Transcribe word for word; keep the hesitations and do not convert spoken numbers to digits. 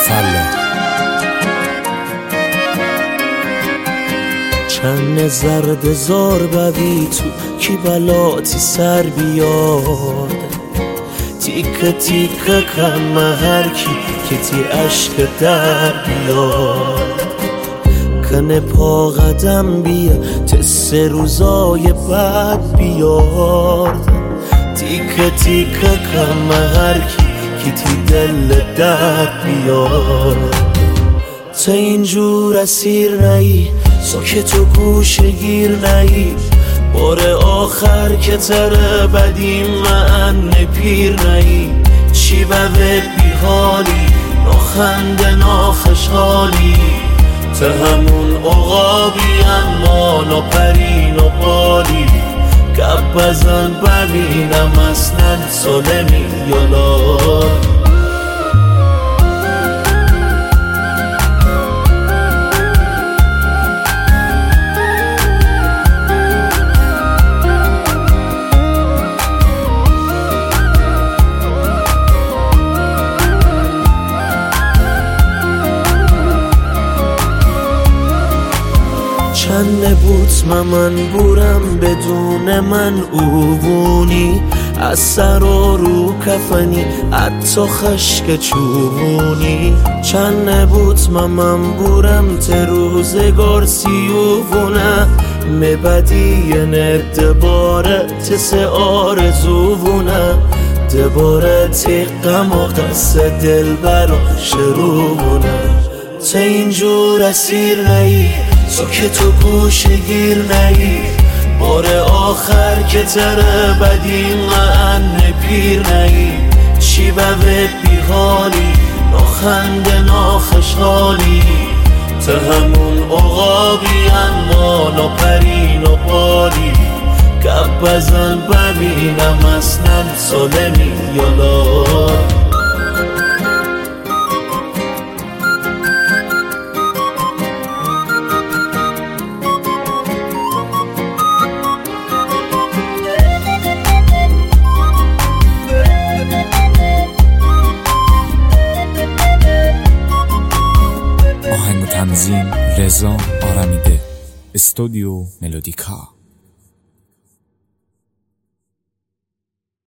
مسلم. چند زرد زار ببی تو کی بلاتی سر بیاد، تیک تیک کم هر کی که تی عشق در بیاد، کنه پا قدم بیا تس روزای بد بیاد، تیک تیک کم هر کی که تی دل در بیاد. تا اینجور اسیر نهی ساکت و گوشه گیر نهی، بار آخر که تره بدیم من پیر نهی، چی بوه بی حالی ناخنده ناخشحالی، تا همون عقابی اما ناپرین و بالی، گپ بزن ببینم اصلا سالمی یا لا. چند بوت من بورم بدون من اوونی، از سر و رو کفنی حتی خشک چوبونی، چند بوت من بورم ته روزگار سیوونه، مبدی نه دباره تسه آرزوونه، دباره تیقم و قصه دل برا شروعونه. تا اینجور اسیر نهی ساکت و گوشه گیر نهی، بار آخر که تره بدی من پیر نهی، چی بوه بی حالی ناخنده ناخشحالی، تا همون عقابی اما ناپرین و بالی، گپ بزن ببینم اصلا سالمی یا لا. تنظیم رضا آرمیده، استودیو ملودیکا.